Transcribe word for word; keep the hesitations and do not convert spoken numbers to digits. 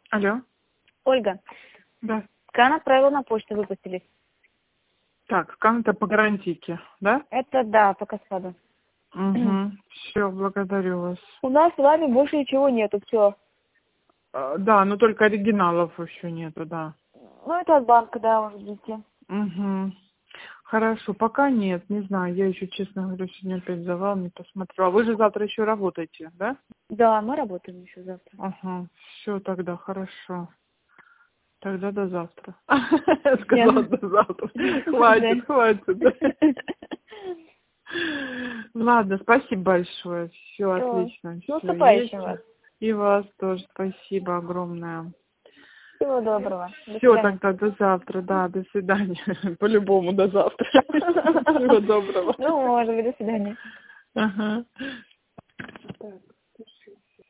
Алло. Ольга, Да. скан отправил на почту, выпустили. Так, скан-то по гарантийке, да? Это да, по Каскаду. Угу. Все, благодарю вас. У нас с вами больше ничего нету, все. А, да, но только оригиналов еще нету, да. Ну, это от банка, да, уже ждите. Угу. Хорошо, пока нет, не знаю. Я еще, честно говоря, сегодня опять завал, не посмотрю. А вы же завтра еще работаете, да? Да, мы работаем еще завтра. Ага, все тогда, хорошо. Тогда до завтра. Я- Сказала до завтра. Хватит, хватит. Ладно, спасибо большое. Все отлично. С Все наступающим есть. вас. И вас тоже спасибо огромное. Всего доброго. До Все, свидания. тогда до завтра, да, до свидания. По-любому до завтра. Всего доброго. Ну, может быть, до свидания. Ага. Так.